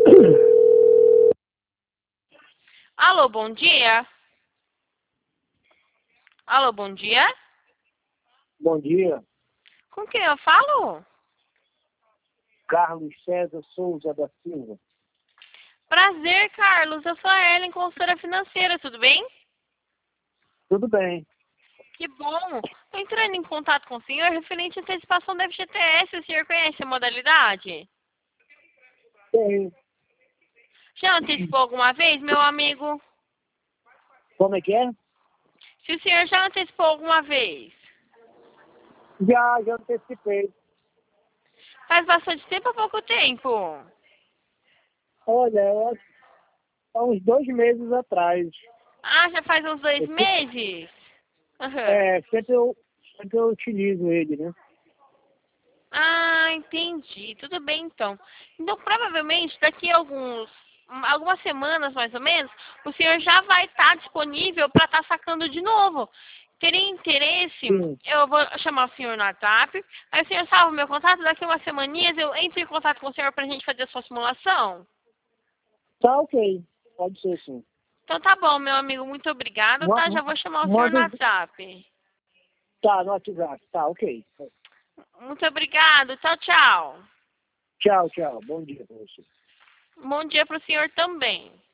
Alô, bom dia. Alô, bom dia. Bom dia, Com quem eu falo? Carlos César Souza da Silva. Prazer, Carlos. Eu sou a Ellen, consultora financeira, tudo bem? Tudo bem? Que bom. Estou entrando em contato com o senhor referente à antecipação da FGTS. O senhor conhece a modalidade? Tem. Já antecipou alguma vez, meu amigo? Como é que é? Se o senhor já antecipou alguma vez? Já antecipei. Faz bastante tempo ou pouco tempo? Olha, eu acho que há uns 2 meses atrás. Ah, já faz uns 2 Eu sempre, meses? Aham. sempre eu utilizo ele, né? Ah, entendi. Tudo bem, então. Então, provavelmente, daqui a algumas semanas, mais ou menos, o senhor já vai estar disponível para estar sacando de novo. Teria interesse? Sim. Eu vou chamar o senhor no WhatsApp. Aí o senhor salva o meu contato. Daqui a umas semaninhas eu entro em contato com o senhor para a gente fazer a sua simulação. Tá ok. Pode ser sim. Então tá bom, meu amigo. Muito obrigado, tá? Já vou chamar o senhor no Manda. WhatsApp. Tá, no WhatsApp. Tá, ok. Muito obrigado. Tchau, tchau. Tchau, tchau. Bom dia pra você. Bom dia para o senhor também.